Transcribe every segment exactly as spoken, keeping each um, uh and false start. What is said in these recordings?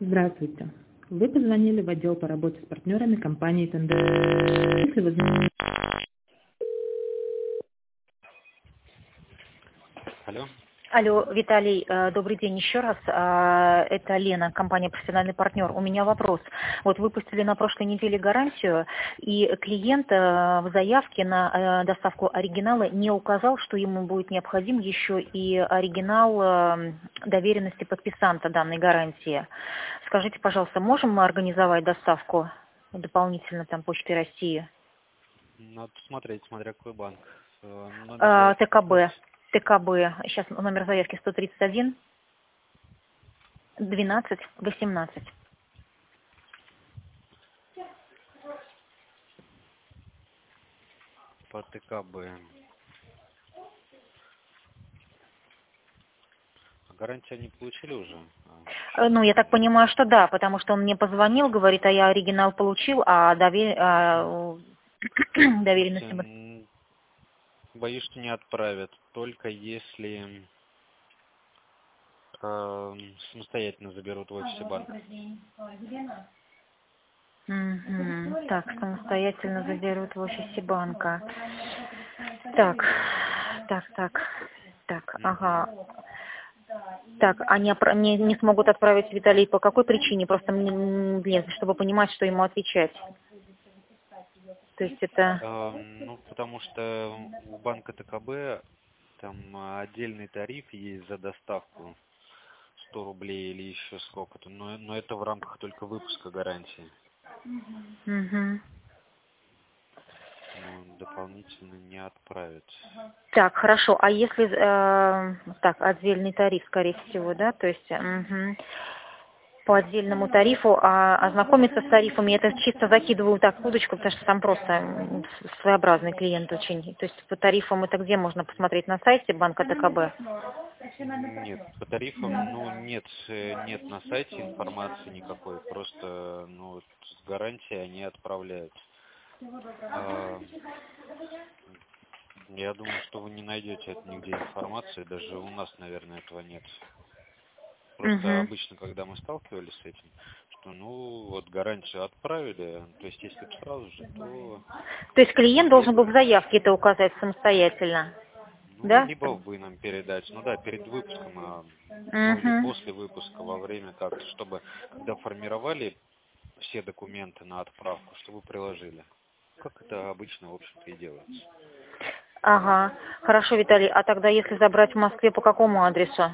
Здравствуйте. Вы позвонили в отдел по работе с партнерами компании «Тендер». Если вы знаете- Алло. Алло, Виталий, э, добрый день еще раз. А, Это Лена, компания «Профессиональный партнер». У меня вопрос. Вот выпустили на прошлой неделе гарантию, и клиент э, в заявке на э, доставку оригинала не указал, что ему будет необходим еще и оригинал э, доверенности подписанта данной гарантии. Скажите, пожалуйста, можем мы организовать доставку дополнительно там Почтой России? Надо посмотреть, смотря какой банк. Э, Номер Э, заявки как раз ТКБ. ТКБ. Сейчас номер заявки сто тридцать один двенадцать восемнадцать. по ТКБ. А гарантию они получили уже? А, Э, Ну, я так или- понимаю, что да, потому что он мне позвонил, говорит, а я оригинал получил, а дове- а, Слушайте, доверенности... мы- м, боюсь, что не отправят. Только если э, самостоятельно заберут в офисе банка. Мгм. Так, самостоятельно заберут в офисе банка. Так, так, так, так, Мгм. ага. Так, они опра- не, не смогут отправить Виталий по какой причине? Просто мне, мне, чтобы понимать, что ему отвечать. То есть это... Э, ну, потому что у банка ТКБ там э, отдельный тариф есть за доставку. сто рублей или еще сколько-то, но, но это в рамках только выпуска гарантии. Мгм. Но дополнительно не отправят. Так, хорошо. А если, э, так, отдельный тариф, скорее всего, да? То есть мгм, по отдельному тарифу, а ознакомиться с тарифами, это чисто закидываю так в удочку, потому что сам просто м, с- своеобразный клиент очень. То есть по тарифам это где можно посмотреть на сайте банка ТКБ? Нет, по тарифам, ну, нет, э, нет на сайте информации никакой, просто, ну, вот с гарантией они отправляют. А, я думаю, что вы не найдете это нигде информации, даже у нас, наверное, этого нет. Просто Мгм. обычно, когда мы сталкивались с этим, что, ну, вот гарантию отправили, то есть если бы сразу же, то То есть клиент могли должен был в бы. заявке это указать самостоятельно, Ну, да? либо вы нам передать, ну да, перед выпуском, а, ну или Угу. после выпуска, во время как-то, чтобы, когда формировали все документы на отправку, чтобы приложили. Как это обычно, в общем-то, и делается. Ага. Хорошо, Виталий. А тогда если забрать в Москве, по какому адресу?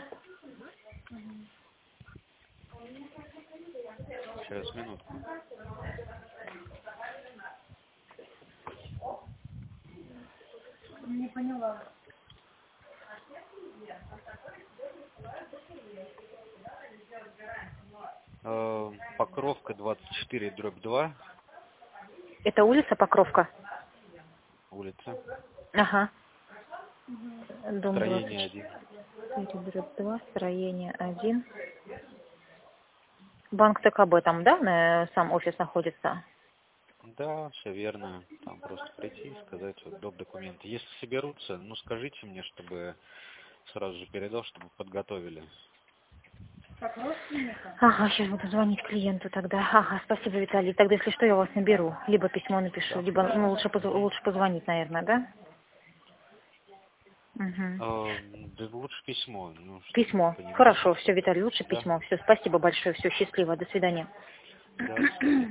Сейчас, минутку. Э, Покровка двадцать четыре дробь два, Это улица Покровка? улица, Ага. Дом строение двадцать один. четыре, дробь два, строение один. Банк ТКБ там, да, на- сам офис находится? Да, все верно. Там просто прийти и сказать, вот, доп. Документы. Если соберутся, ну скажите мне, чтобы сразу же передал, чтобы подготовили. Ага, сейчас буду звонить клиенту тогда. Ага, спасибо, Виталий. Тогда, если что, я вас наберу. Либо письмо напишу, Да, либо, ну, хорошо. лучше, поз- Мгм. лучше позвонить, наверное, да? Угу. Э, да лучше письмо, ну, чтобы Письмо. понимать. Хорошо, все, Виталий, лучше Да, письмо. Все, спасибо большое, все, счастливо, до свидания. да, до свидания.